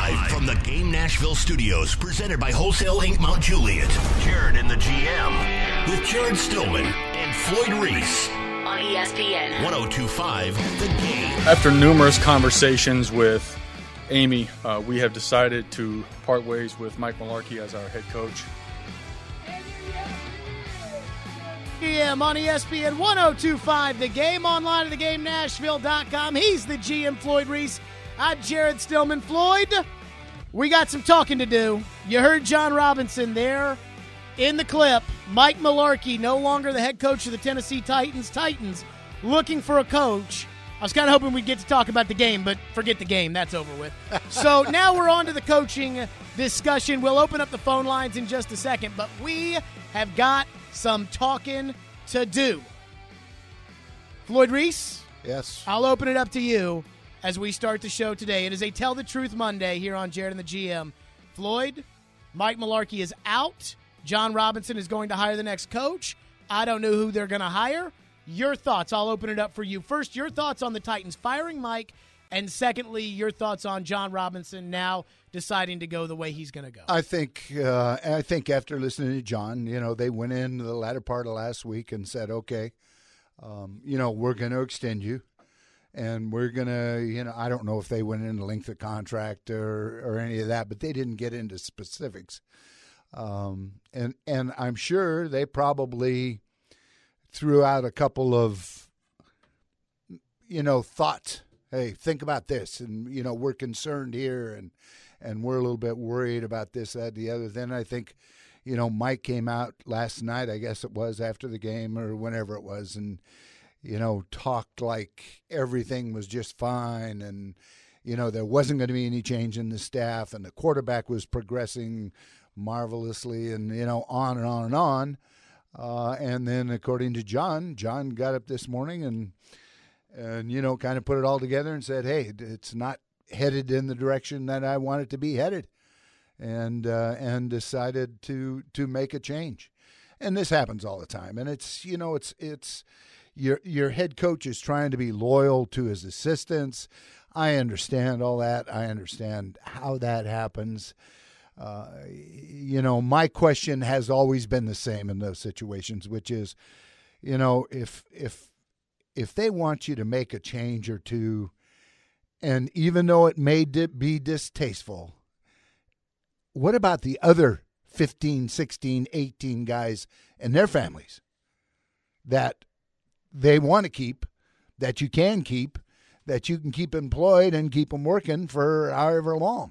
Live from the Game Nashville studios, presented by Wholesale Inc. Mount Juliet. Jared and the GM with Jared Stillman and Floyd Reese on ESPN 102.5 The Game. After numerous conversations with Amy, we have decided to part ways with Mike Mularkey as our head coach. GM on ESPN 102.5 The Game, online at theGameNashville.com. He's the GM, Floyd Reese. I'm Jared Stillman. Floyd, we got some talking to do. You heard John Robinson there in the clip. Mike Mularkey, no longer the head coach of the Tennessee Titans. Titans looking for a coach. I was kind of hoping we'd get to talk about the game, but forget the game. That's over with. So now we're on to the coaching discussion. We'll open up the phone lines in just a second, but we have got some talking to do. Floyd Reese? Yes. I'll open it up to you as we start the show today. It is a Tell the Truth Monday here on Jared and the GM. Floyd, Mike Mularkey is out. John Robinson is going to hire the next coach. I don't know who they're going to hire. Your thoughts. I'll open it up for you. First, your thoughts on the Titans firing Mike, and secondly, your thoughts on John Robinson now deciding to go the way he's going to go. I think after listening to John, they went in the latter part of last week and said, okay, we're going to extend you, and we're going to, I don't know if they went into length of contract or any of that, but they didn't get into specifics. And I'm sure they probably threw out a couple of, thoughts. Hey, think about this, and we're concerned here, and we're a little bit worried about this, that, the other. Then I think, Mike came out last night, I guess it was after the game or whenever it was, and talked like everything was just fine, and there wasn't going to be any change in the staff, and the quarterback was progressing marvelously, and on and on and on. And then according to John got up this morning and kind of put it all together and said, hey, it's not headed in the direction that I want it to be headed, and decided to make a change. And this happens all the time. And it's your head coach is trying to be loyal to his assistants. I understand all that. I understand how that happens. My question has always been the same in those situations, which is, if they want you to make a change or two, and even though it may be distasteful, what about the other 15, 16, 18 guys and their families that they want to keep, that you can keep, that you can keep employed and keep them working for however long?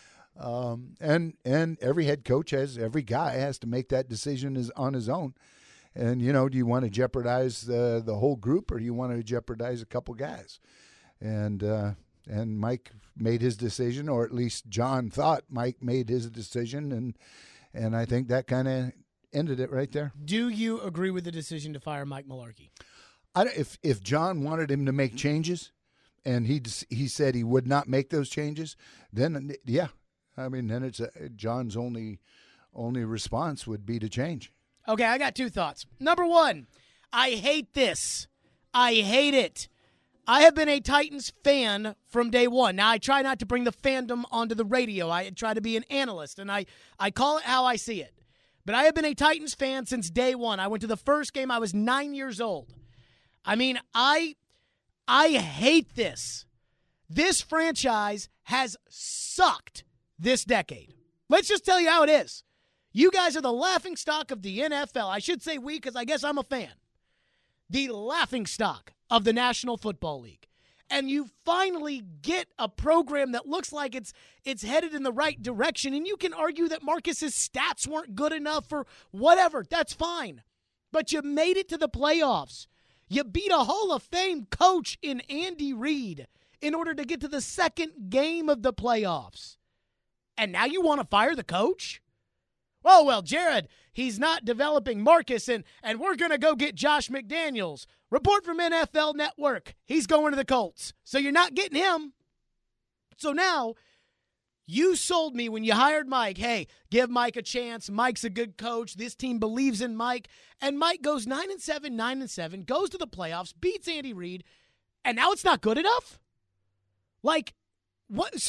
And every head coach every guy has to make that decision on his own. And, do you want to jeopardize the whole group, or do you want to jeopardize a couple guys? And Mike made his decision, or at least John thought Mike made his decision. And I think that kind of ended it right there. Do you agree with the decision to fire Mike Mularkey? If John wanted him to make changes and he said he would not make those changes, then yeah. I mean, then it's John's only response would be to change. Okay, I got two thoughts. Number one, I hate this. I hate it. I have been a Titans fan from day one. Now, I try not to bring the fandom onto the radio. I try to be an analyst, and I call it how I see it. But I have been a Titans fan since day one. I went to the first game. I was 9 years old. I mean, I hate this. This franchise has sucked this decade. Let's just tell you how it is. You guys are the laughingstock of the NFL. I should say we, because I guess I'm a fan. The laughingstock of the National Football League. And you finally get a program that looks like it's headed in the right direction. And you can argue that Marcus's stats weren't good enough or whatever. That's fine. But you made it to the playoffs. You beat a Hall of Fame coach in Andy Reid in order to get to the second game of the playoffs. And now you want to fire the coach? Oh, well, Jared, he's not developing Marcus, and we're going to go get Josh McDaniels. Report from NFL Network. He's going to the Colts. So you're not getting him. So now you sold me when you hired Mike. Hey, give Mike a chance. Mike's a good coach. This team believes in Mike. And Mike goes 9-7, 9-7, goes to the playoffs, beats Andy Reid, and now it's not good enough? Like, what? So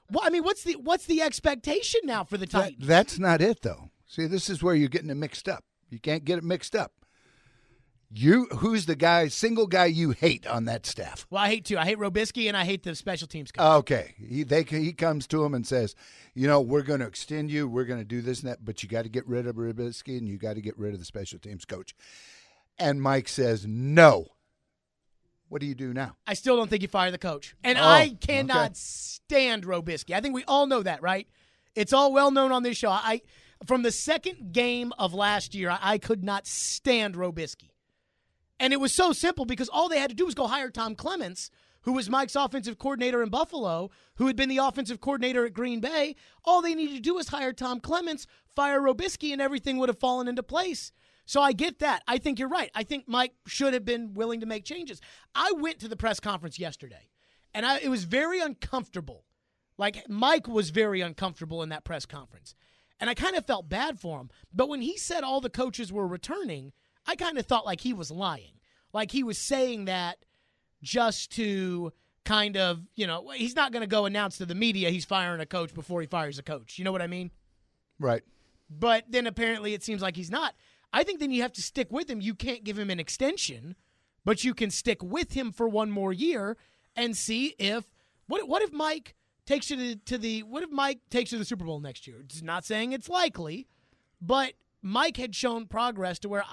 Well, I mean, what's the expectation now for the Titans? That's not it, though. See, this is where you're getting it mixed up. You can't get it mixed up. Who's the single guy you hate on that staff? Well, I hate two. I hate Robisky and I hate the special teams coach. Okay. He comes to him and says, we're going to extend you. We're going to do this and that, but you got to get rid of Robisky and you got to get rid of the special teams coach. And Mike says, no. What do you do now? I still don't think you fire the coach. And I cannot stand Robisky. I think we all know that, right? It's all well known on this show. From the second game of last year, I could not stand Robisky. And it was so simple because all they had to do was go hire Tom Clements, who was Mike's offensive coordinator in Buffalo, who had been the offensive coordinator at Green Bay. All they needed to do was hire Tom Clements, fire Robisky, and everything would have fallen into place. So I get that. I think you're right. I think Mike should have been willing to make changes. I went to the press conference yesterday, and it was very uncomfortable. Like, Mike was very uncomfortable in that press conference. And I kind of felt bad for him. But when he said all the coaches were returning, I kind of thought like he was lying. Like he was saying that just to kind of, he's not going to go announce to the media he's firing a coach before he fires a coach. You know what I mean? Right. But then apparently it seems like he's not. I think then you have to stick with him. You can't give him an extension, but you can stick with him for one more year and see if what if Mike takes you to the Super Bowl next year? It's not saying it's likely, but Mike had shown progress to where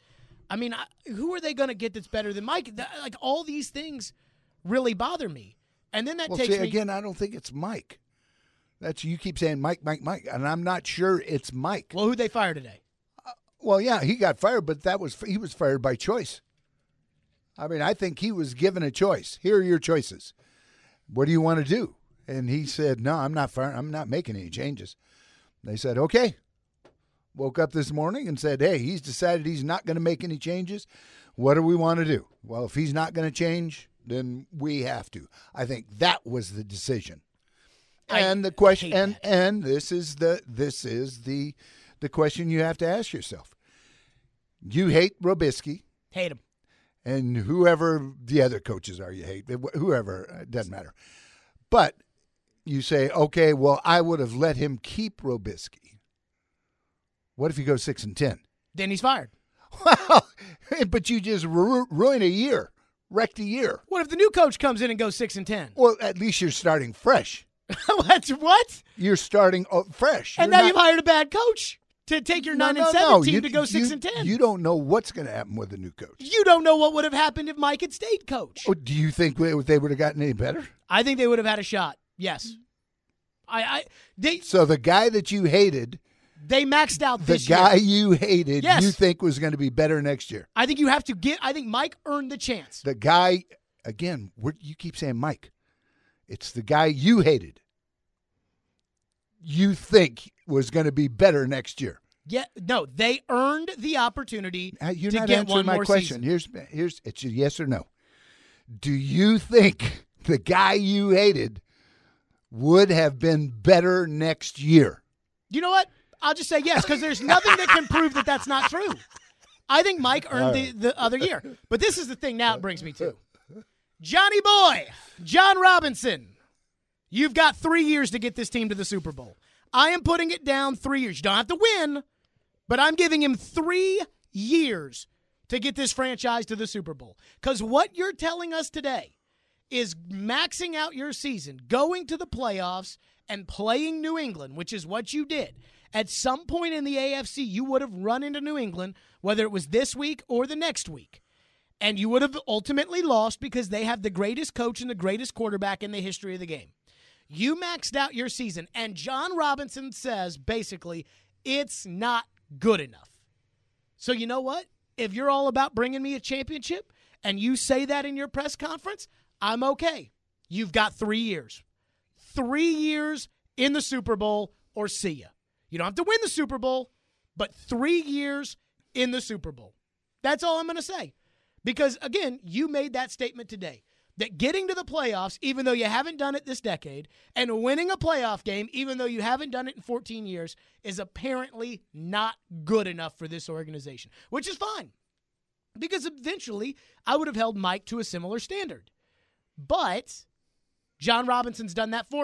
who are they going to get that's better than Mike? Like all these things really bother me. And then that takes me again, I don't think it's Mike. You keep saying Mike, and I'm not sure it's Mike. Well, who'd they fire today? Well, yeah, he got fired, but he was fired by choice. I mean, I think he was given a choice. Here are your choices. What do you want to do? And he said, no, I'm not firing. I'm not making any changes. They said, okay. Woke up this morning and said, hey, he's decided he's not going to make any changes. What do we want to do? Well, if he's not going to change, then we have to. I think that was the decision. And the question, and this is the question you have to ask yourself. You hate Robisky. Hate him. And whoever the other coaches are, you hate. Whoever, it doesn't matter. But you say, okay, well, I would have let him keep Robisky. What if he goes 6-10? Then he's fired. Well, but you just ruin a year, wrecked a year. What if the new coach comes in and goes 6-10? Well, at least you're starting fresh. What? You're starting fresh. And now you've hired a bad coach to take your 9-7 team to go 6-10. You don't know what's going to happen with the new coach. You don't know what would have happened if Mike had stayed coach. Oh, do you think they would have gotten any better? I think they would have had a shot. Yes. So the guy that you hated, they maxed out this year. The guy you hated, yes. You think was going to be better next year. I think you have to I think Mike earned the chance. The guy, again, you keep saying Mike. It's the guy you hated. You think was going to be better next year. Yeah, no, they earned the opportunity You're to not get answering one my more question. season. Here's it's a yes or no. Do you think the guy you hated would have been better next year? You know what? I'll just say yes, because there's nothing that can prove that that's not true. I think Mike earned the other year. But this is the thing now it brings me to. Johnny Boy, John Robinson, you've got 3 years to get this team to the Super Bowl. I am putting it down 3 years. You don't have to win, but I'm giving him 3 years to get this franchise to the Super Bowl. Because what you're telling us today is maxing out your season, going to the playoffs, and playing New England, which is what you did. At some point in the AFC, you would have run into New England, whether it was this week or the next week. And you would have ultimately lost because they have the greatest coach and the greatest quarterback in the history of the game. You maxed out your season, and John Robinson says, basically, it's not good enough. So you know what? If you're all about bringing me a championship and you say that in your press conference, I'm okay. You've got 3 years. 3 years in the Super Bowl or see ya. You don't have to win the Super Bowl, but 3 years in the Super Bowl. That's all I'm going to say. Because, again, you made that statement today. That getting to the playoffs, even though you haven't done it this decade, and winning a playoff game, even though you haven't done it in 14 years, is apparently not good enough for this organization, which is fine. Because eventually, I would have held Mike to a similar standard. But John Robinson's done that for me.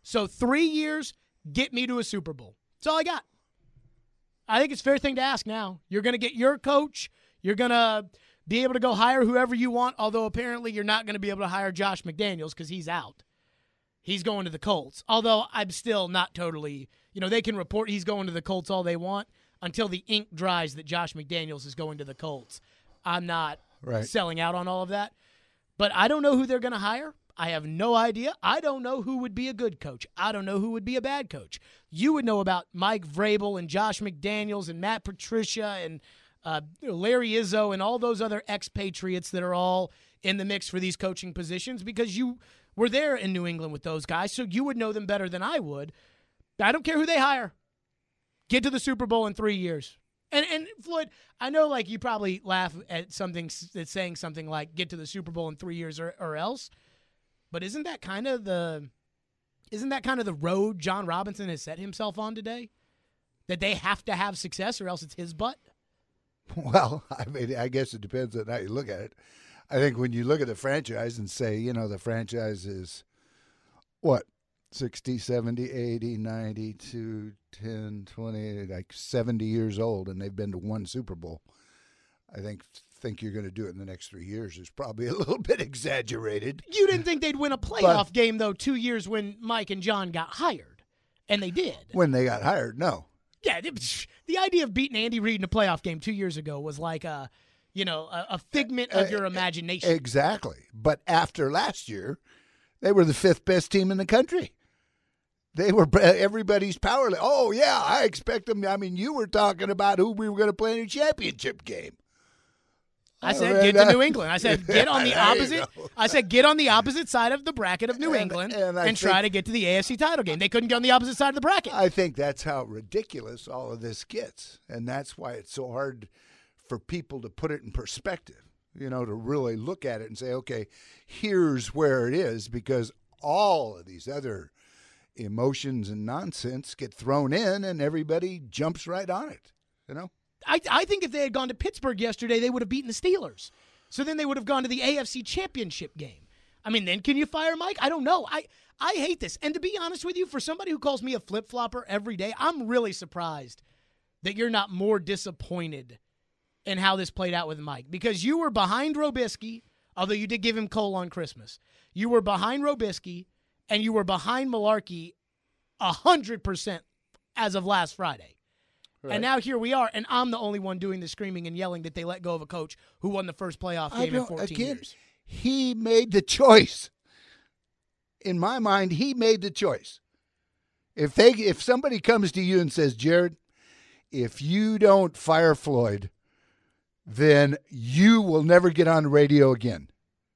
So 3 years, get me to a Super Bowl. That's all I got. I think it's a fair thing to ask now. You're going to get your coach. You're going to be able to go hire whoever you want, although apparently you're not going to be able to hire Josh McDaniels because he's out. He's going to the Colts. Although I'm still not totally, they can report he's going to the Colts all they want until the ink dries that Josh McDaniels is going to the Colts. I'm not selling out on all of that. But I don't know who they're going to hire. I have no idea. I don't know who would be a good coach. I don't know who would be a bad coach. You would know about Mike Vrabel and Josh McDaniels and Matt Patricia and Larry Izzo and all those other expatriates that are all in the mix for these coaching positions because you were there in New England with those guys, so you would know them better than I would. I don't care who they hire. Get to the Super Bowl in 3 years. And Floyd, I know you probably laugh at something that's saying something like get to the Super Bowl in 3 years or else. But isn't that kind of the road John Robinson has set himself on today? That they have to have success or else it's his butt? Well, I guess it depends on how you look at it. I think when you look at the franchise and say, the franchise is, 60, 70, 80, 90, 10, 20, 70 years old, and they've been to one Super Bowl. I think you're going to do it in the next 3 years is probably a little bit exaggerated. You didn't think they'd win a playoff game, though, 2 years when Mike and John got hired, and they did. When they got hired, no. Yeah, the idea of beating Andy Reid in a playoff game 2 years ago was like a figment of your imagination. Exactly. But after last year, they were the fifth best team in the country. They were everybody's power. Oh, yeah, I expect them. I mean, you were talking about who we were going to play in a championship game. I said get to New England. I said get on the opposite. I said get on the opposite side of the bracket of New England and try to get to the AFC title game. They couldn't get on the opposite side of the bracket. I think that's how ridiculous all of this gets, and that's why it's so hard for people to put it in perspective. To really look at it and say, okay, here's where it is, because all of these other emotions and nonsense get thrown in, and everybody jumps right on it. I think if they had gone to Pittsburgh yesterday, they would have beaten the Steelers. So then they would have gone to the AFC Championship game. I mean, then can you fire Mike? I don't know. I hate this. And to be honest with you, for somebody who calls me a flip-flopper every day, I'm really surprised that you're not more disappointed in how this played out with Mike. Because you were behind Robisky, although you did give him coal on Christmas. You were behind Robisky, and you were behind Malarkey 100% as of last Friday. Right. And now here we are, and I'm the only one doing the screaming and yelling that they let go of a coach who won the first playoff game in 14 years. He made the choice. In my mind, he made the choice. If somebody comes to you and says, Jared, if you don't fire Floyd, then you will never get on the radio again.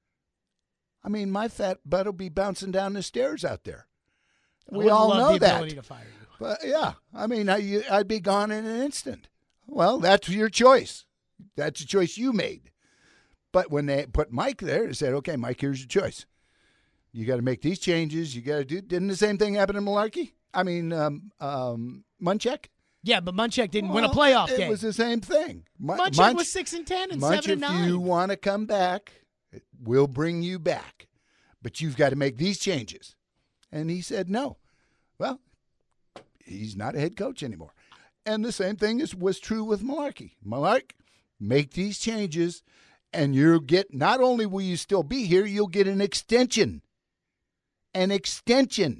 I mean, my fat butt will be bouncing down the stairs out there. We all know that. Ability to fire you. But yeah, I mean, I'd be gone in an instant. Well, that's your choice. That's a choice you made. But when they put Mike there, they said, okay, Mike, here's your choice. You got to make these changes. You got to do. Didn't the same thing happen to Malarkey? I mean, Munchak? Yeah, but Munchak didn't win a playoff game. It was the same thing. Munchak was 6-10 and 7-9. If you want to come back, we'll bring you back. But you've got to make these changes. And he said no. Well, he's not a head coach anymore. And the same thing was true with Malarkey. Malarkey, make these changes, and you'll get, not only will you still be here, you'll get an extension. An extension.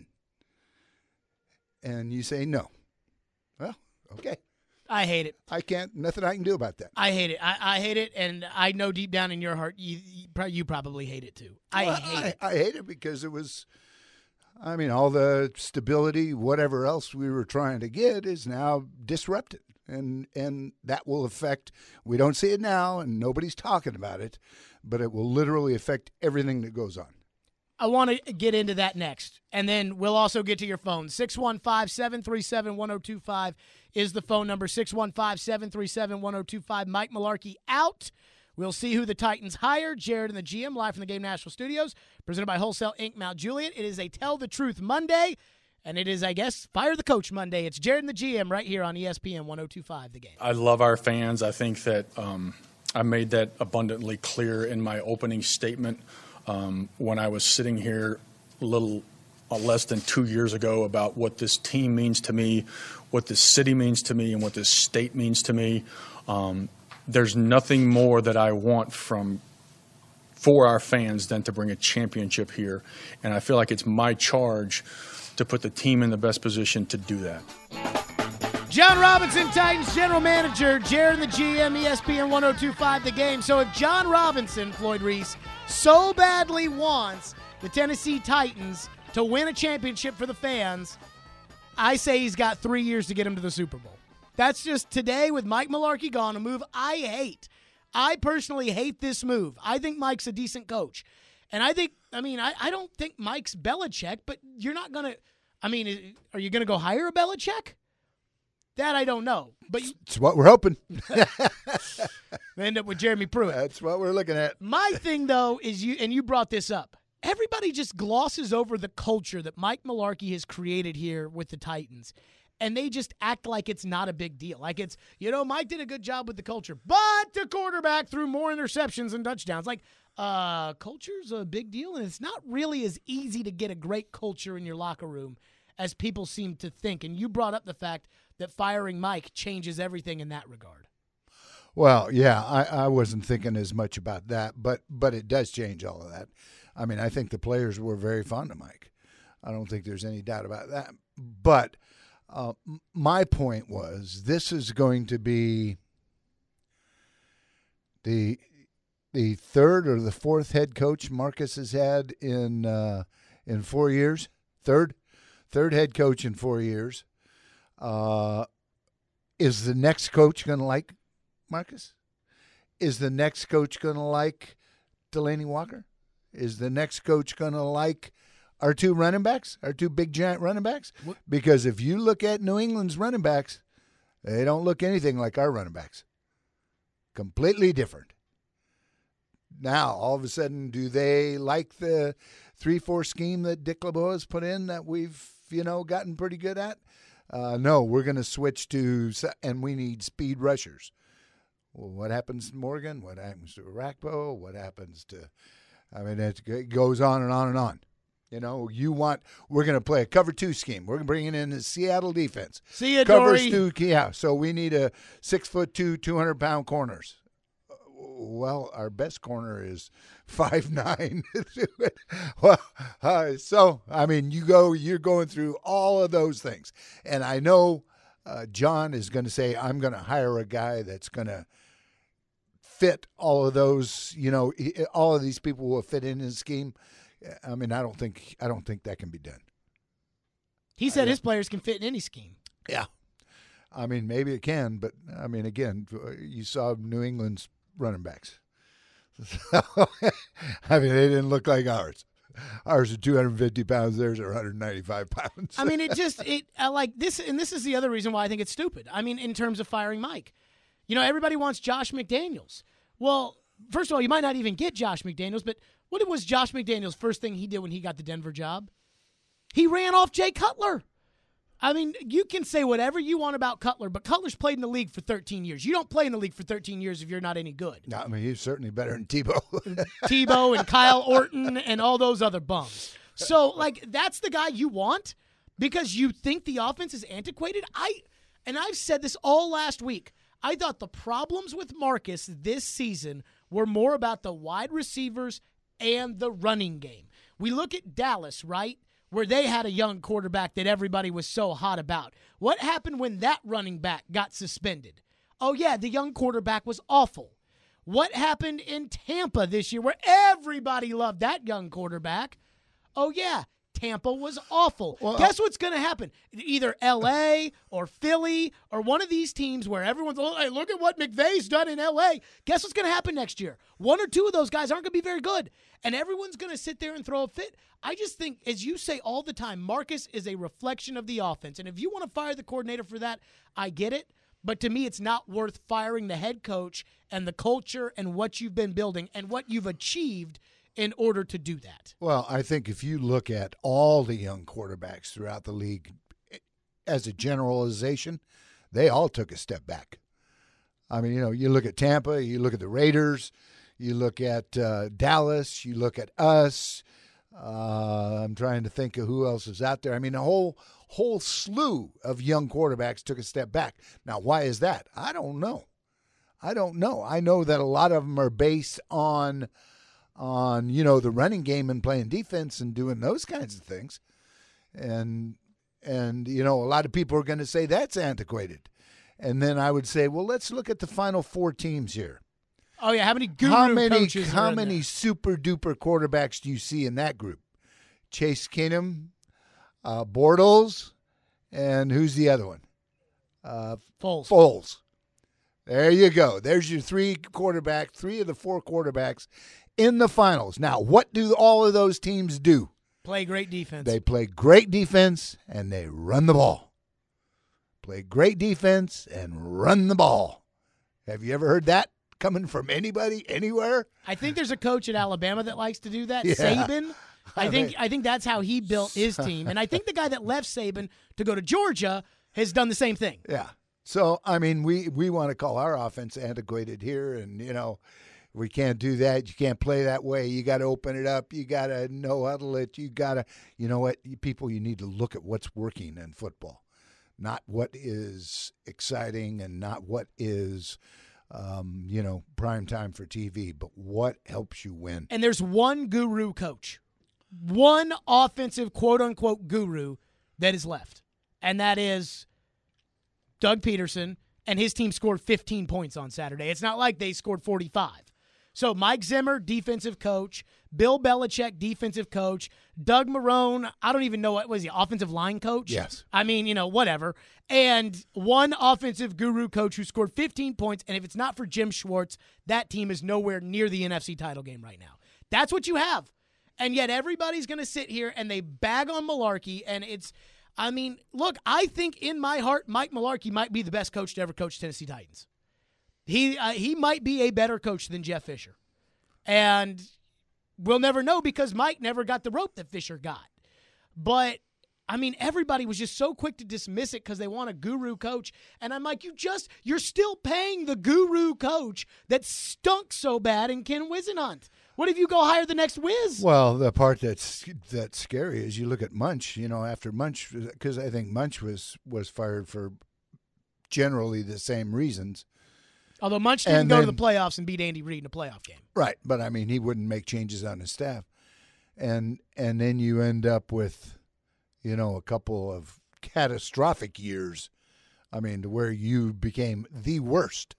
And you say no. Well, okay. I hate it. Nothing I can do about that. I hate it. I hate it, and I know deep down in your heart, you probably hate it too. I hate it because it was, I mean, all the stability, whatever else we were trying to get is now disrupted. And that will affect, we don't see it now, and nobody's talking about it, but it will literally affect everything that goes on. I want to get into that next, and then we'll also get to your phone. 615-737-1025 is the phone number, 615-737-1025. Mike Malarkey out. We'll see who the Titans hire. Jared and the GM, live from the Game National Studios, presented by Wholesale Inc. Mount Juliet. It is a Tell the Truth Monday, and it is, I guess, Fire the Coach Monday. It's Jared and the GM right here on ESPN 1025, The Game. I love our fans. I think that I made that abundantly clear in my opening statement when I was sitting here a little less than 2 years ago about what this team means to me, what this city means to me, and what this state means to me. There's nothing more that I want for our fans than to bring a championship here. And I feel like it's my charge to put the team in the best position to do that. John Robinson, Titans general manager, Jared the GM, ESPN 102.5 The Game. So if John Robinson, Floyd Reese, so badly wants the Tennessee Titans to win a championship for the fans, I say he's got 3 years to get him to the Super Bowl. That's just today with Mike Mularkey gone, a move I hate. I personally hate this move. I think Mike's a decent coach. And I don't think Mike's Belichick, but you're not going to, are you going to go hire a Belichick? That I don't know. But it's what we're hoping. End up with Jeremy Pruitt. That's what we're looking at. My thing, though, is you brought this up. Everybody just glosses over the culture that Mike Mularkey has created here with the Titans. And they just act like it's not a big deal. Like it's, Mike did a good job with the culture, but the quarterback threw more interceptions and touchdowns. Like, culture's a big deal, and it's not really as easy to get a great culture in your locker room as people seem to think. And you brought up the fact that firing Mike changes everything in that regard. Well, yeah, I wasn't thinking as much about that, but it does change all of that. I think the players were very fond of Mike. I don't think there's any doubt about that. But my point was, this is going to be the third or the fourth head coach Marcus has had in 4 years. Third head coach in 4 years. Is the next coach going to like Marcus? Is the next coach going to like Delanie Walker? Is the next coach going to like our two running backs, our two big giant running backs? Because if you look at New England's running backs, they don't look anything like our running backs. Completely different. Now, all of a sudden, do they like the 3-4 scheme that Dick LeBeau has put in that we've, gotten pretty good at? No, we're going to switch to, and we need speed rushers. Well, what happens to Morgan? What happens to Arakpo? What happens to, it goes on and on and on. We're going to play a cover 2 scheme. We're bringing in the Seattle defense. See ya, Covers Dory. 2, yeah. So we need a 6'2", 200-pound corners. Well, our best corner is 5'9". You're going through all of those things. And I know John is going to say, I'm going to hire a guy that's going to fit all of those, all of these people will fit in his scheme. I don't think that can be done. He said his players can fit in any scheme. Yeah. Maybe it can, but again, you saw New England's running backs. They didn't look like ours. Ours are 250 pounds. Theirs are 195 pounds. Like this, and this is the other reason why I think it's stupid. In terms of firing Mike, everybody wants Josh McDaniels. Well, first of all, you might not even get Josh McDaniels, but what was Josh McDaniels' first thing he did when he got the Denver job? He ran off Jay Cutler. You can say whatever you want about Cutler, but Cutler's played in the league for 13 years. You don't play in the league for 13 years if you're not any good. No, he's certainly better than Tebow. Tebow and Kyle Orton and all those other bums. So, that's the guy you want because you think the offense is antiquated? I've said this all last week. I thought the problems with Marcus this season were more about the wide receivers and the running game. We look at Dallas, right? Where they had a young quarterback that everybody was so hot about. What happened when that running back got suspended? Oh, yeah, the young quarterback was awful. What happened in Tampa this year where everybody loved that young quarterback? Oh, yeah, Tampa was awful. Well, guess what's going to happen? Either L.A. or Philly or one of these teams where everyone's, hey, look at what McVay's done in L.A. Guess what's going to happen next year? One or two of those guys aren't going to be very good, and everyone's going to sit there and throw a fit. I just think, as you say all the time, Marcus is a reflection of the offense, and if you want to fire the coordinator for that, I get it. But to me, it's not worth firing the head coach and the culture and what you've been building and what you've achieved in order to do that. Well, I think if you look at all the young quarterbacks throughout the league as a generalization, they all took a step back. You look at Tampa, you look at the Raiders, you look at Dallas, you look at us. I'm trying to think of who else is out there. I mean, a whole slew of young quarterbacks took a step back. Now, why is that? I don't know. I know that a lot of them are based on the running game and playing defense and doing those kinds of things. And a lot of people are going to say that's antiquated. And then I would say, well, let's look at the final 4 teams here. Oh, yeah, how many guru coaches How many super-duper quarterbacks do you see in that group? Chase Keenum, Bortles, and who's the other one? Foles. There you go. There's your 3 of the 4 quarterbacks in the finals. Now, what do all of those teams do? Play great defense. They play great defense, and they run the ball. Play great defense and run the ball. Have you ever heard that coming from anybody, anywhere? I think there's a coach at Alabama that likes to do that, Yeah. Saban. I think that's how he built his team. And I think the guy that left Saban to go to Georgia has done the same thing. Yeah. So, I mean, we want to call our offense antiquated here, and, we can't do that. You can't play that way. You got to open it up. You got to no-huddle it. You got to, you know what, people, you need to look at what's working in football, not what is exciting and not what is, prime time for TV, but what helps you win. And there's one guru coach, one offensive quote-unquote guru that is left, and that is Doug Peterson, and his team scored 15 points on Saturday. It's not like they scored 45. So Mike Zimmer, defensive coach, Bill Belichick, defensive coach, Doug Marrone, I don't even know what was he, offensive line coach? Yes. I mean, whatever. And one offensive guru coach who scored 15 points, and if it's not for Jim Schwartz, that team is nowhere near the NFC title game right now. That's what you have. And yet everybody's going to sit here and they bag on Mularkey, and look, I think in my heart, Mike Mularkey might be the best coach to ever coach Tennessee Titans. He might be a better coach than Jeff Fisher. And we'll never know because Mike never got the rope that Fisher got. But, everybody was just so quick to dismiss it because they want a guru coach. And I'm like, you're still paying the guru coach that stunk so bad in Ken Whisenhunt. What if you go hire the next whiz? Well, the part that's scary is you look at Munch, after Munch, because I think Munch was fired for generally the same reasons. Although Munch didn't go to the playoffs and beat Andy Reid in a playoff game. Right, but he wouldn't make changes on his staff. And then you end up with, a couple of catastrophic years, to where you became the worst.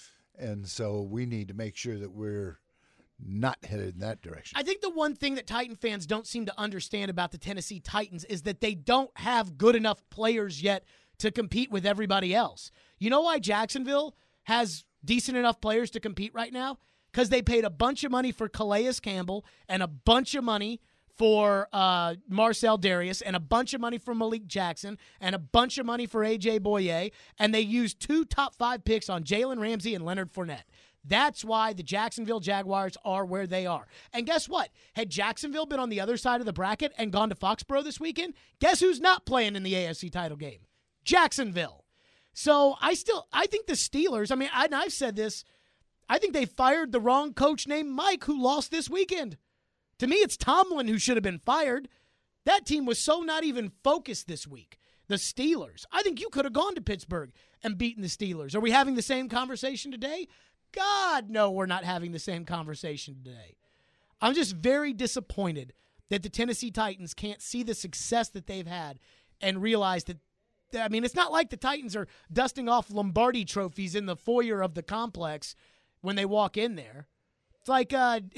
And so we need to make sure that we're not headed in that direction. I think the one thing that Titan fans don't seem to understand about the Tennessee Titans is that they don't have good enough players yet to compete with everybody else. You know why Jacksonville has decent enough players to compete right now? Because they paid a bunch of money for Calais Campbell and a bunch of money for Marcel Darius and a bunch of money for Malik Jackson and a bunch of money for A.J. Boye, and they used 2 top 5 picks on Jalen Ramsey and Leonard Fournette. That's why the Jacksonville Jaguars are where they are. And guess what? Had Jacksonville been on the other side of the bracket and gone to Foxborough this weekend, guess who's not playing in the AFC title game? Jacksonville. So I think the Steelers, I've said this, I think they fired the wrong coach named Mike who lost this weekend. To me, it's Tomlin who should have been fired. That team was so not even focused this week. The Steelers. I think you could have gone to Pittsburgh and beaten the Steelers. Are we having the same conversation today? God, no, we're not having the same conversation today. I'm just very disappointed that the Tennessee Titans can't see the success that they've had and realize that, it's not like the Titans are dusting off Lombardi trophies in the foyer of the complex when they walk in there. It's like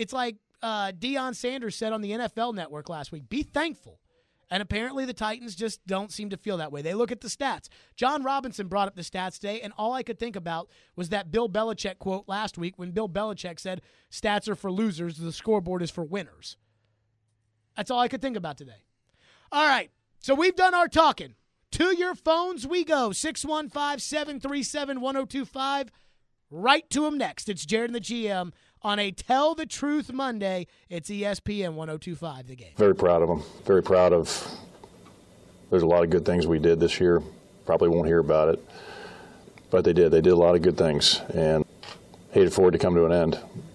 Deion Sanders said on the NFL Network last week, be thankful. And apparently the Titans just don't seem to feel that way. They look at the stats. John Robinson brought up the stats today, and all I could think about was that Bill Belichick quote last week when Bill Belichick said, stats are for losers, the scoreboard is for winners. That's all I could think about today. All right, so we've done our talking. To your phones we go, 615-737-1025. Right to them next. It's Jared and the GM on a Tell the Truth Monday. It's ESPN 102.5 The Game. Very proud of them. Very proud of. There's a lot of good things we did this year. Probably won't hear about it, but they did. They did a lot of good things, and hated for it to come to an end.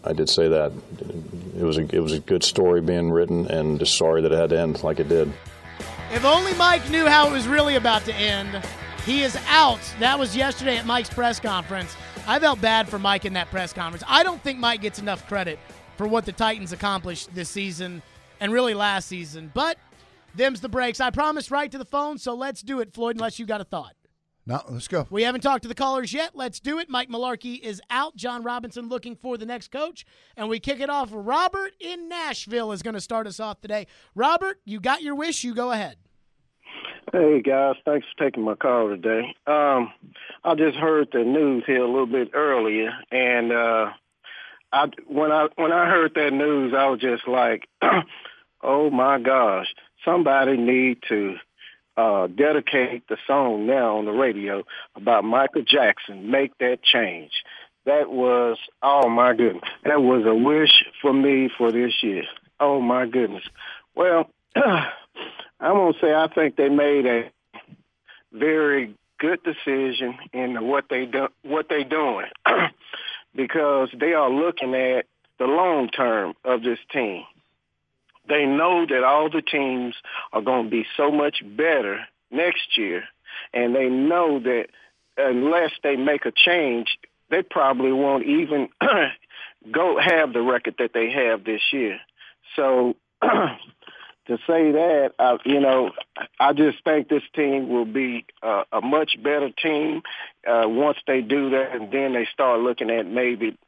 I did say that. It was a good story being written, and just sorry that it had to end like it did. If only Mike knew how it was really about to end. He is out. That was yesterday at Mike's press conference. I felt bad for Mike in that press conference. I don't think Mike gets enough credit for what the Titans accomplished this season and really last season. But them's the breaks. I promised right to the phone, so let's do it, Floyd, unless you got a thought. No, let's go. We haven't talked to the callers yet. Let's do it. Mike Mularkey is out. John Robinson looking for the next coach. And we kick it off. Robert in Nashville is going to start us off today. Robert, you got your wish. You go ahead. Hey, guys. Thanks for taking my call today. I just heard the news here a little bit earlier, and when I heard that news, I was just like, oh, my gosh, somebody need to dedicate the song now on the radio about Michael Jackson, Make That Change. That was, oh, my goodness, that was a wish for me for this year. Oh, my goodness. Well, I'm going to say I think they made a very good decision in what they're doing because they are looking at the long term of this team. They know that all the teams are going to be so much better next year, and they know that unless they make a change, they probably won't even go have the record that they have this year. So to say that, I just think this team will be a much better team once they do that, and then they start looking at maybe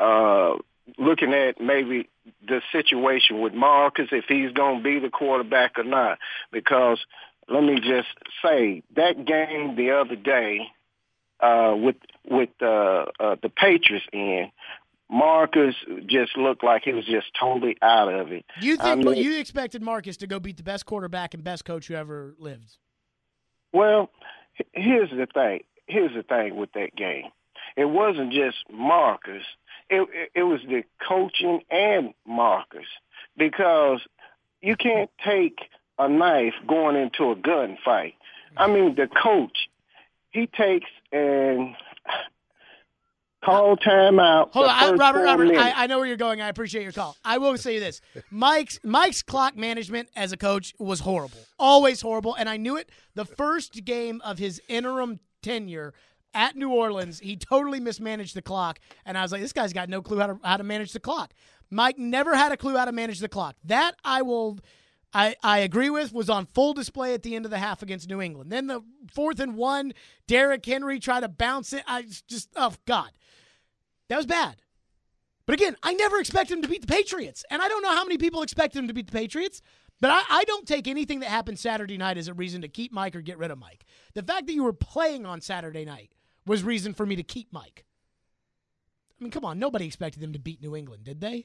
the situation with Marcus, if he's going to be the quarterback or not. Because let me just say, that game the other day with the Patriots in, Marcus just looked like he was just totally out of it. You think you expected Marcus to go beat the best quarterback and best coach who ever lived? Well, here's the thing. Here's the thing with that game. It wasn't just Marcus. It was the coaching and Marcus, because you can't take a knife going into a gunfight. I mean, the coach, he takes and call timeout. Hold on, Robert, I know where you're going. I appreciate your call. I will say this. Mike's clock management as a coach was horrible, always horrible, and I knew it the first game of his interim tenure at New Orleans. He totally mismanaged the clock, and I was like, this guy's got no clue how to manage the clock. Mike never had a clue how to manage the clock. That I agree with, was on full display at the end of the half against New England. Then the 4th and 1, Derrick Henry tried to bounce it. Oh, God. That was bad. But again, I never expected him to beat the Patriots, and I don't know how many people expected him to beat the Patriots. But I don't take anything that happened Saturday night as a reason to keep Mike or get rid of Mike. The fact that you were playing on Saturday night was reason for me to keep Mike. I mean, come on. Nobody expected them to beat New England, did they?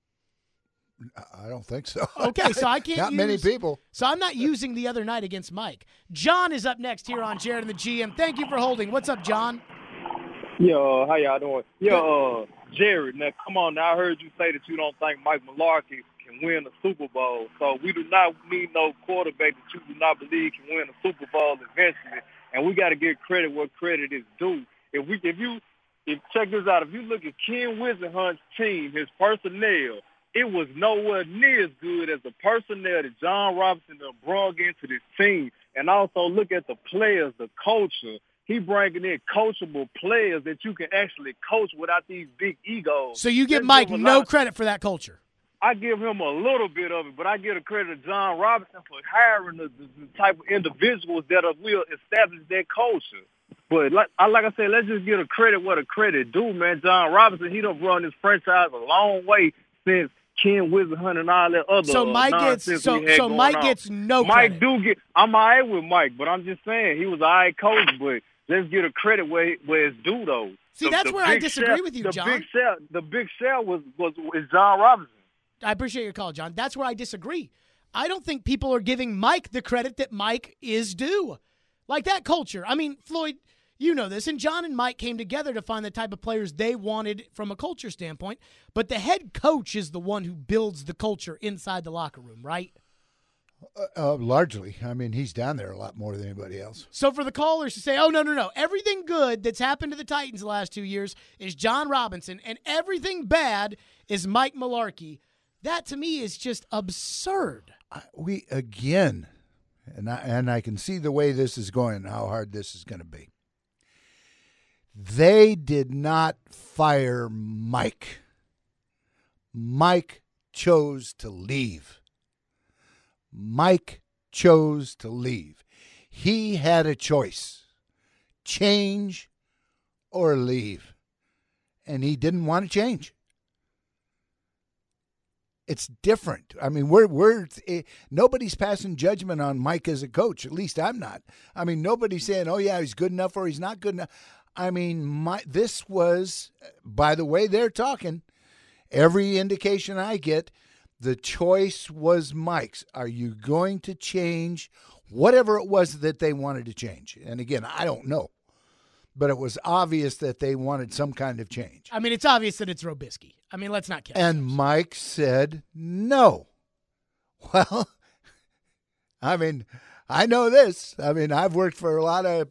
I don't think so. Okay, so I can't Not many people. So I'm not using the other night against Mike. John is up next here on Jared and the GM. Thank you for holding. What's up, John? Yo, how y'all doing? Yo, Jared, now come on. Now I heard you say that you don't think Mike Mularkey can win the Super Bowl. So we do not need no quarterback that you do not believe can win the Super Bowl eventually. And we got to give credit where credit is due. If check this out, if you look at Ken Whisenhunt's team, his personnel, it was nowhere near as good as the personnel that John Robinson brought into this team. And also look at the players, the culture. He bringing in coachable players that you can actually coach without these big egos. So you give Mike no credit for that culture? I give him a little bit of it, but I give the credit to John Robinson for hiring the type of individuals that will establish that culture. But like I said, let's just give a credit what a credit due, man. John Robinson, he done run this franchise a long way since Ken Whisenhunt and all that other nonsense Mike gets no credit. I'm all right with Mike, but I'm just saying he was all right coach, but let's get a credit where it's due, though. See, that's where I disagree with you, John. The big sell is John Robinson. I appreciate your call, John. That's where I disagree. I don't think people are giving Mike the credit that Mike is due. Like that culture. I mean, Floyd, you know this, and John and Mike came together to find the type of players they wanted from a culture standpoint, but the head coach is the one who builds the culture inside the locker room, right? Largely. I mean, he's down there a lot more than anybody else. So for the callers to say, oh, no, everything good that's happened to the Titans the last 2 years is John Robinson, and everything bad is Mike Mularkey. That to me is just absurd. I can see the way this is going, how hard this is going to be. They did not fire Mike. Mike chose to leave. Mike chose to leave. He had a choice, change or leave, and he didn't want to change. It's different. I mean, nobody's passing judgment on Mike as a coach. At least I'm not. I mean, nobody's saying, "Oh yeah, he's good enough," or "He's not good enough." I mean, this was, by the way they're talking, every indication I get, the choice was Mike's. Are you going to change whatever it was that they wanted to change? And again, I don't know. But it was obvious that they wanted some kind of change. I mean, it's obvious that it's Robisky. I mean, let's not kid ourselves. And Mike said no. Well, I mean, I know this. I mean, I've worked for a lot of,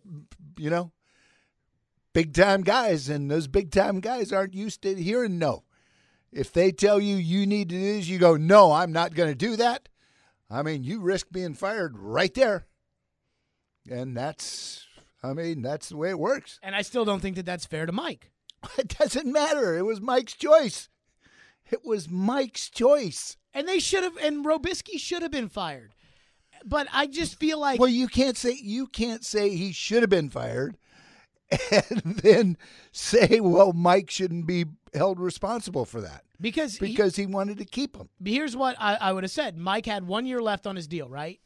big-time guys, and those big-time guys aren't used to hearing no. If they tell you need to do this, you go, no, I'm not going to do that. I mean, you risk being fired right there. And that's the way it works. And I still don't think that that's fair to Mike. It doesn't matter. It was Mike's choice. It was Mike's choice. And Robisky should have been fired. But I just feel like, well, you can't say he should have been fired and then say, well, Mike shouldn't be held responsible for that. Because he wanted to keep him. Here's what I would have said. Mike had 1 year left on his deal, right?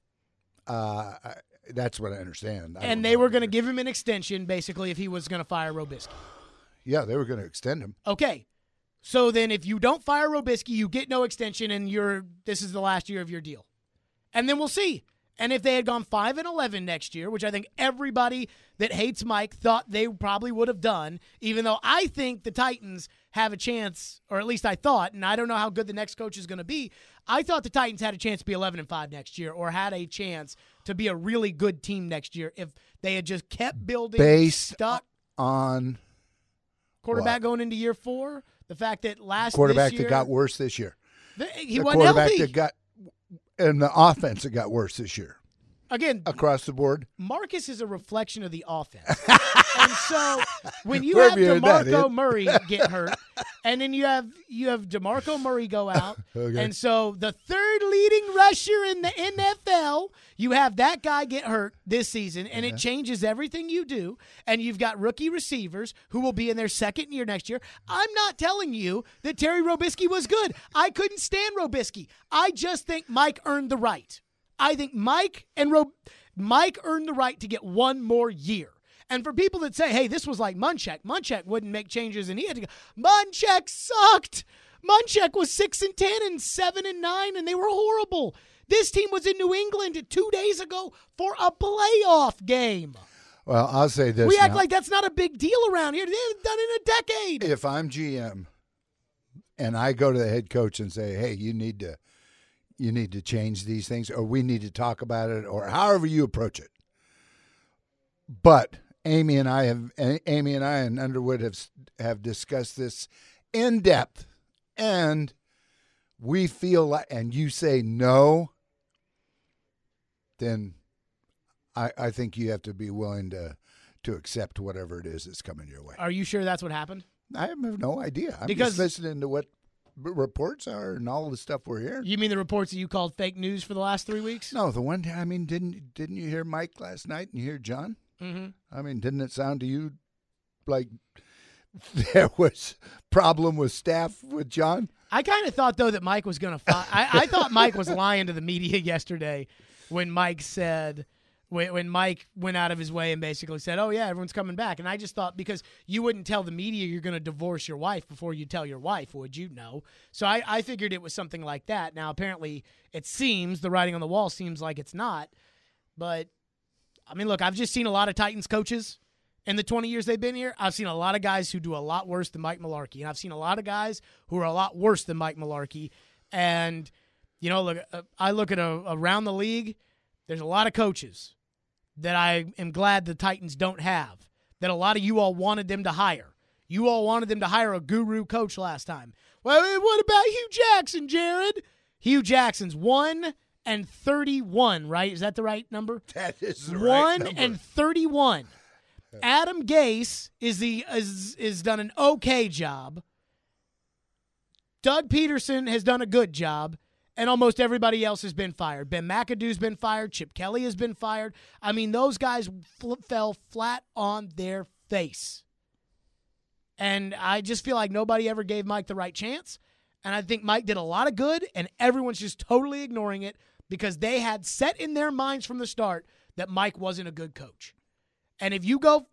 That's what I understand. And they were going to give him an extension, basically, if he was going to fire Robisky. Yeah, they were going to extend him. Okay. So then if you don't fire Robisky, you get no extension, and this is the last year of your deal. And then we'll see. And if they had gone 5-11 next year, which I think everybody that hates Mike thought they probably would have done, even though I think the Titans have a chance, or at least I thought, and I don't know how good the next coach is going to be, I thought the Titans had a chance to be 11-5 next year, or had a chance to be a really good team next year if they had just kept building, stuck on quarterback going into year 4. The fact that quarterback this year, that got worse this year. He wasn't healthy. And the offense that got worse this year. Again, across the board. Marcus is a reflection of the offense. And so when you have DeMarco Murray get hurt, and then you have DeMarco Murray go out, okay. And so the third leading rusher in the NFL, you have that guy get hurt this season, and it changes everything you do, and you've got rookie receivers who will be in their second year next year. I'm not telling you that Terry Robisky was good. I couldn't stand Robisky. I just think Mike earned the right. I think Mike earned the right to get 1 more year. And for people that say, hey, this was like Munchak wouldn't make changes and he had to go. Munchak sucked. Munchak was 6-10 and 7-9, and they were horrible. This team was in New England 2 days ago for a playoff game. Well, I'll say this. We act like that's not a big deal around here. They haven't done it in a decade. If I'm GM and I go to the head coach and say, hey, you need to change these things, or we need to talk about it, or however you approach it. But Amy and I and Underwood have discussed this in depth, and we feel like, and you say no, then I think you have to be willing to accept whatever it is that's coming your way. Are you sure that's what happened? I have no idea. I'm just listening to what reports are and all the stuff we're hearing. You mean the reports that you called fake news for the last 3 weeks? No, the one. I mean, didn't you hear Mike last night and you hear John? Mm-hmm. I mean, didn't it sound to you like there was problem with staff with John? I kind of thought though that Mike was going to. I thought Mike was lying to the media yesterday when Mike said. When Mike went out of his way and basically said, oh, yeah, everyone's coming back. And I just thought, because you wouldn't tell the media you're going to divorce your wife before you tell your wife, would you? No. So I figured it was something like that. Now, apparently, it seems, the writing on the wall seems like it's not. But, I mean, look, I've just seen a lot of Titans coaches in the 20 years they've been here. I've seen a lot of guys who do a lot worse than Mike Mularkey. And I've seen a lot of guys who are a lot worse than Mike Mularkey. And, you know, look, I look at around the league, there's a lot of coaches that I am glad the Titans don't have, that a lot of you all wanted them to hire. You all wanted them to hire a guru coach last time. Well, what about Hugh Jackson, Jared? Hugh Jackson's 1-31, right? Is that the right number? That is the right number. 1-31. Adam Gase is done an okay job. Doug Peterson has done a good job, and almost everybody else has been fired. Ben McAdoo's been fired. Chip Kelly has been fired. I mean, those guys fell flat on their face. And I just feel like nobody ever gave Mike the right chance. And I think Mike did a lot of good, and everyone's just totally ignoring it because they had set in their minds from the start that Mike wasn't a good coach. And if you go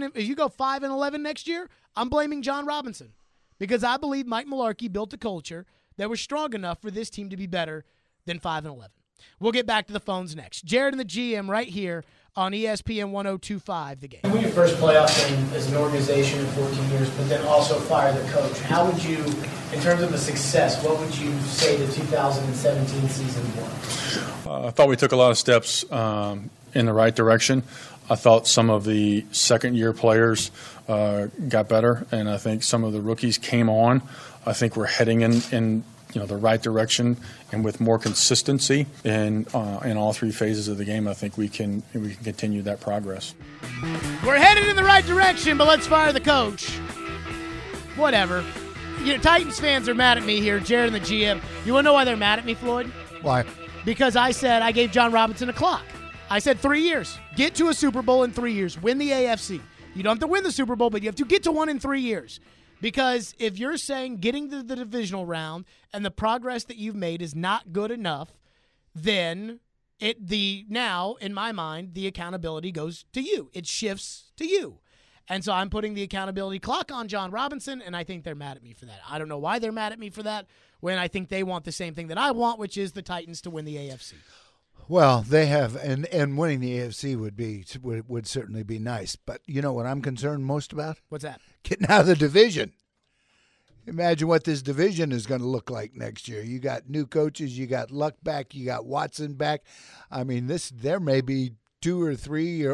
5-11 next year, I'm blaming John Robinson because I believe Mike Mularkey built a culture that was strong enough for this team to be better than 5-11. We'll get back to the phones next. Jared and the GM right here on ESPN 102.5 The Game. You win your first playoff game as an organization in 14 years, but then also fire the coach. How would you, in terms of a success, what would you say the 2017 season was? I thought we took a lot of steps in the right direction. I thought some of the second-year players got better, and I think some of the rookies came on. I think we're heading in the right direction, and with more consistency in all three phases of the game, I think we can continue that progress. We're headed in the right direction, but let's fire the coach. Whatever. Titans fans are mad at me here, Jared and the GM. You want to know why they're mad at me, Floyd? Why? Because I said I gave John Robinson a clock. I said 3 years. Get to a Super Bowl in 3 years. Win the AFC. You don't have to win the Super Bowl, but you have to get to one in 3 years. Because if you're saying getting to the divisional round and the progress that you've made is not good enough, then now, in my mind, the accountability goes to you. It shifts to you. And so I'm putting the accountability clock on John Robinson, and I think they're mad at me for that. I don't know why they're mad at me for that when I think they want the same thing that I want, which is the Titans to win the AFC. Well, they have, and winning the AFC would certainly be nice. But you know what I'm concerned most about? What's that? Getting out of the division. Imagine what this division is going to look like next year. You got new coaches, you got Luck back, you got Watson back. I mean, there may be two or three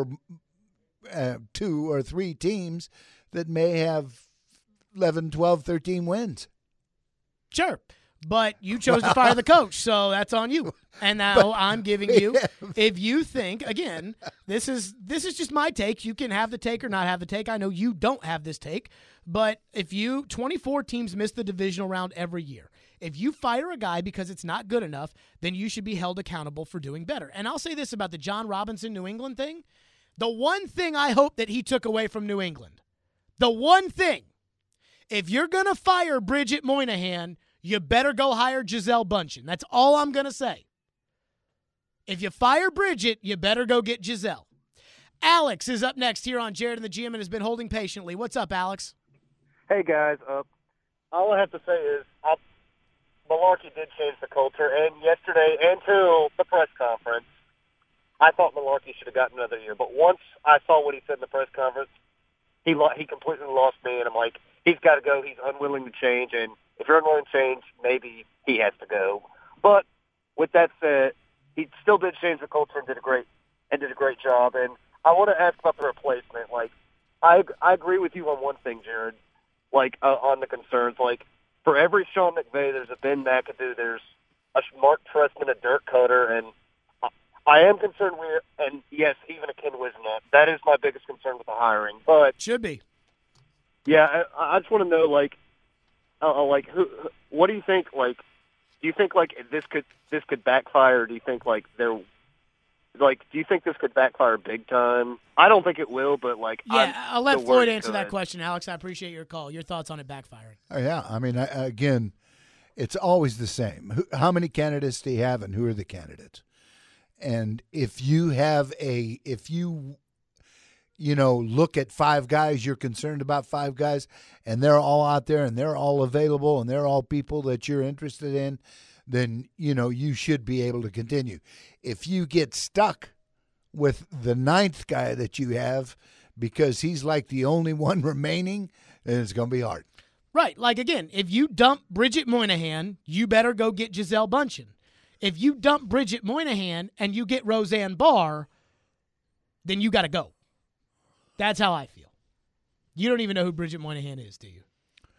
teams that may have 11, 12, 13 wins. Sure. But you chose to fire the coach, so that's on you. And now I'm giving you, if you think, again, this is just my take. You can have the take or not have the take. I know you don't have this take. But 24 teams miss the divisional round every year. If you fire a guy because it's not good enough, then you should be held accountable for doing better. And I'll say this about the John Robinson New England thing. The one thing I hope that he took away from New England, the one thing, if you're going to fire Bridget Moynihan, you better go hire Gisele Bündchen. That's all I'm going to say. If you fire Bridget, you better go get Gisele. Alex is up next here on Jared and the GM and has been holding patiently. What's up, Alex? Hey, guys. All I have to say is Mularkey did change the culture, and yesterday and to the press conference, I thought Mularkey should have gotten another year. But once I saw what he said in the press conference, he completely lost me, and I'm like, he's got to go. He's unwilling to change, and if you're unwilling to change, maybe he has to go. But with that said, he still did change the culture and did a great job. And I want to ask about the replacement. Like, I agree with you on one thing, Jared. Like on the concerns, like for every Sean McVay, there's a Ben McAdoo, there's a Mark Trestman, a Dirk Cutter, and I am concerned and yes, even a Ken Wisnett. That is my biggest concern with the hiring. But should be. Yeah, I just want to know, what do you think? Like, do you think this could backfire? Do you think do you think this could backfire big time? I don't think it will, but I'll let Floyd answer that question, Alex. I appreciate your call. Your thoughts on it backfiring? Oh, yeah, I mean, again, it's always the same. How many candidates do you have, and who are the candidates? And if you look at five guys, you're concerned about five guys, and they're all out there, and they're all available, and they're all people that you're interested in, then, you should be able to continue. If you get stuck with the ninth guy that you have because he's like the only one remaining, then it's going to be hard. Right. Like, again, if you dump Bridget Moynihan, you better go get Gisele Bündchen. If you dump Bridget Moynihan and you get Roseanne Barr, then you got to go. That's how I feel. You don't even know who Bridget Moynihan is, do you?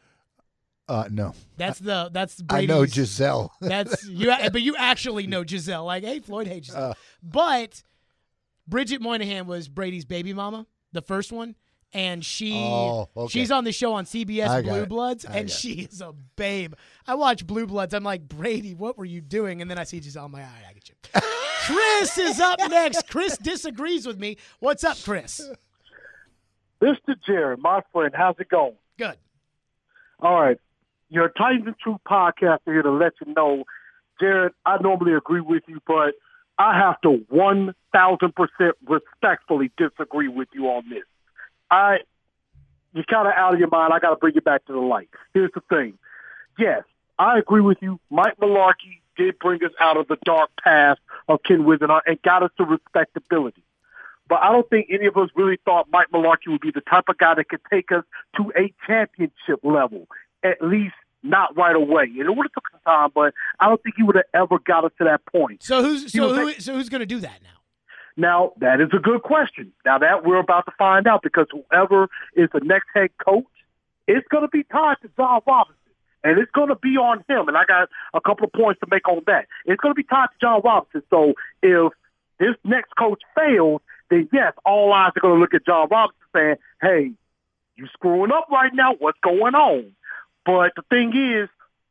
No. That's Brady's. I know Giselle. That's you, but you actually know Giselle. Like, hey, Floyd hates Giselle. But Bridget Moynihan was Brady's baby mama, the first one, and she's on the show on CBS Blue Bloods, and she is a babe. I watch Blue Bloods. I'm like, Brady, what were you doing? And then I see Giselle. I'm like, all right, I get you. Chris is up next. Chris disagrees with me. What's up, Chris? Mr. Jared, my friend, how's it going? Good. All right. Your Titans and Truth podcast are here to let you know, Jared, I normally agree with you, but I have to 1,000% respectfully disagree with you on this. You're kind of out of your mind. I got to bring you back to the light. Here's the thing. Yes, I agree with you. Mike Mularkey did bring us out of the dark past of Ken Whisenhunt and got us to respectability. But I don't think any of us really thought Mike Mularkey would be the type of guy that could take us to a championship level, at least not right away. And it would have took some time, but I don't think he would have ever got us to that point. So who's going to do that now? Now, that is a good question. Now, that we're about to find out, because whoever is the next head coach, it's going to be tied to John Robinson. And it's going to be on him. And I got a couple of points to make on that. It's going to be tied to John Robinson. So if this next coach fails, then yes, all eyes are going to look at John Robinson saying, hey, you screwing up right now. What's going on? But the thing is,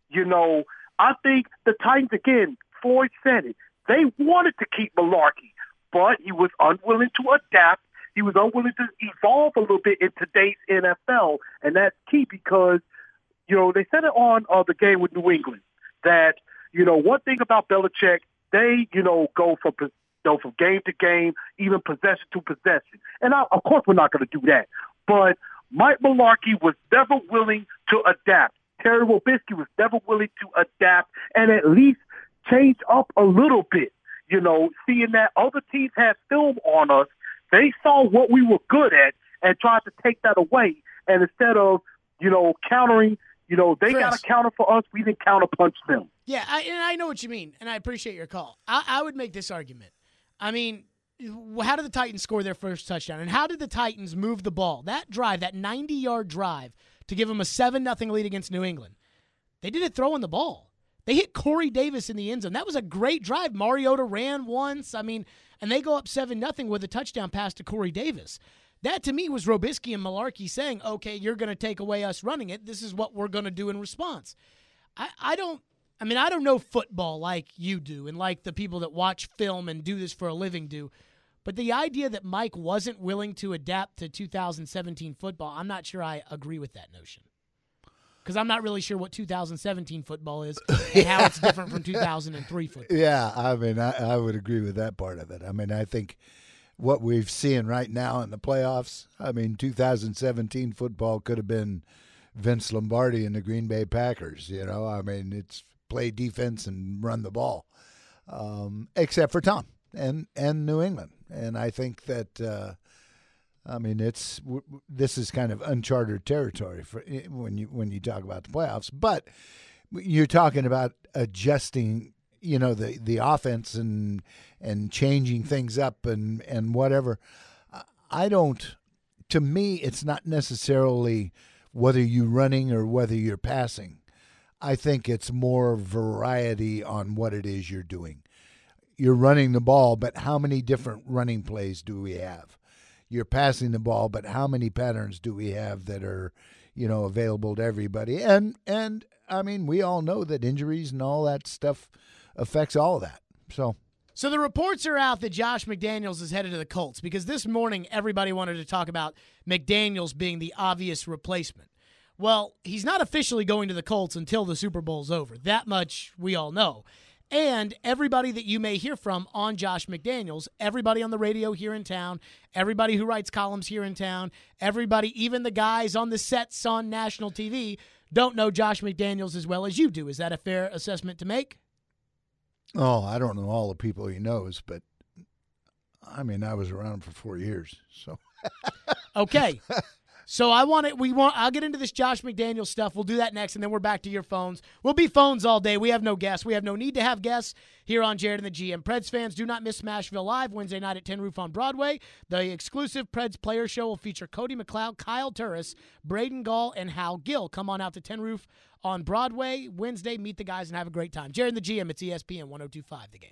I think the Titans, again, Floyd said it, they wanted to keep Mularkey, but he was unwilling to adapt. He was unwilling to evolve a little bit in today's NFL, and that's key because, they said it on the game with New England that, one thing about Belichick, they, go from game to game, even possession to possession. And of course we're not going to do that. But Mike Mularkey was never willing to adapt. Terry Robisky was never willing to adapt and at least change up a little bit. Seeing that other teams had film on us, they saw what we were good at and tried to take that away. And instead of, countering, they got to counter for us, we didn't counterpunch them. Yeah, I know what you mean, and I appreciate your call. I would make this argument. I mean, how did the Titans score their first touchdown? And how did the Titans move the ball? That drive, that 90-yard drive, to give them a 7-0 lead against New England. They did it throwing the ball. They hit Corey Davis in the end zone. That was a great drive. Mariota ran once. And they go up 7-0 with a touchdown pass to Corey Davis. That, to me, was Robisky and Mularkey saying, okay, you're going to take away us running it. This is what we're going to do in response. I don't know football like you do and like the people that watch film and do this for a living do. But the idea that Mike wasn't willing to adapt to 2017 football, I'm not sure I agree with that notion. Because I'm not really sure what 2017 football is and how it's different from 2003 football. Yeah, I would agree with that part of it. I think what we've seen right now in the playoffs, 2017 football could have been Vince Lombardi and the Green Bay Packers. It's play defense and run the ball, except for Tom and New England. And I think that, this is kind of uncharted territory for when you talk about the playoffs. But you're talking about adjusting, the offense and changing things up and whatever. To me, it's not necessarily whether you're running or whether you're passing. I think it's more variety on what it is you're doing. You're running the ball, but how many different running plays do we have? You're passing the ball, but how many patterns do we have that are, available to everybody? And we all know that injuries and all that stuff affects all of that. So the reports are out that Josh McDaniels is headed to the Colts because this morning everybody wanted to talk about McDaniels being the obvious replacement. Well, he's not officially going to the Colts until the Super Bowl's over. That much we all know. And everybody that you may hear from on Josh McDaniels, everybody on the radio here in town, everybody who writes columns here in town, everybody, even the guys on the sets on national TV, don't know Josh McDaniels as well as you do. Is that a fair assessment to make? Oh, I don't know all the people he knows, but, I was around him for 4 years. So Okay. So I'll get into this Josh McDaniels stuff. We'll do that next, and then we're back to your phones. We'll be phones all day. We have no guests. We have no need to have guests here on Jared and the GM. Preds fans, do not miss Smashville Live Wednesday night at Tin Roof on Broadway. The exclusive Preds player show will feature Cody McLeod, Kyle Turris, Braden Gall, and Hal Gill. Come on out to Tin Roof on Broadway Wednesday. Meet the guys and have a great time. Jared and the GM, it's ESPN 102.5 The Game.